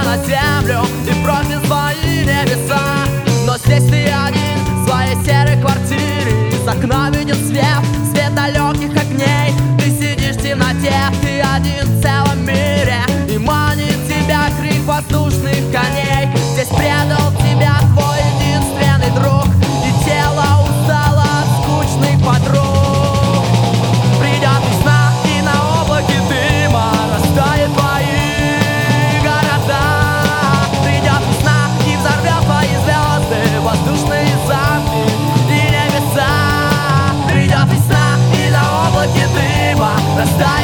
на землю и против свои небеса. Но здесь ты один в своей серой квартире. Из окна виден свет, свет далеких огней. Ты сидишь в темноте, ты один в целом мире. И манит тебя крик воздушных коней. Здесь предал тебя твой единственный друг, и тело устало от скучных подруг. Придет весна, и на облаке дыма растает твои города. Придет весна, и взорвет твои звезды, воздушные замки и небеса. Придет весна, и на облаке дыма растает